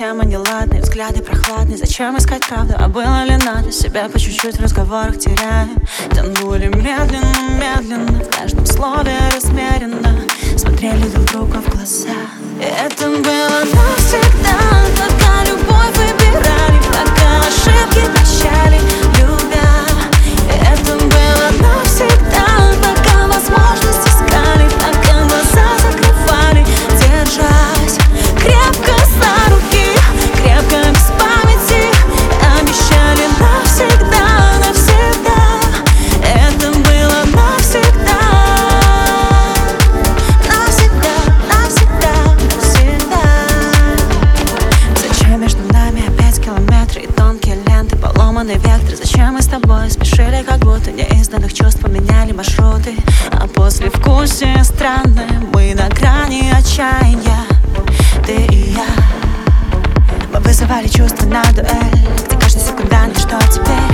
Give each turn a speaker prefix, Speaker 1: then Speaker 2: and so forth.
Speaker 1: темы неладные, взгляды прохладные. Зачем искать правду, а было ли надо? Себя по чуть-чуть в разговорах теряем. Тянули медленно, медленно, в каждом слове размеренно смотрели друг другу в глаза. И это было навсегда, пока любовь выбирали, пока ошибки прощали, любя. И это было навсегда, пока возможность искали, пока глаза закрывали, держась крепко за руки, крепко без памяти, обещали навсегда, навсегда. Это было навсегда, навсегда, навсегда, навсегда. Зачем между нами опять километры и тонкие ленты, поломанный вектор? Зачем мы с тобой спешили, как будто неизданных чувств поменяли маршруты? А послевкусие странное, мы на грани отчаяния, ты и я. Мы вызывали чувства на дуэль, где каждый секундант, что теперь?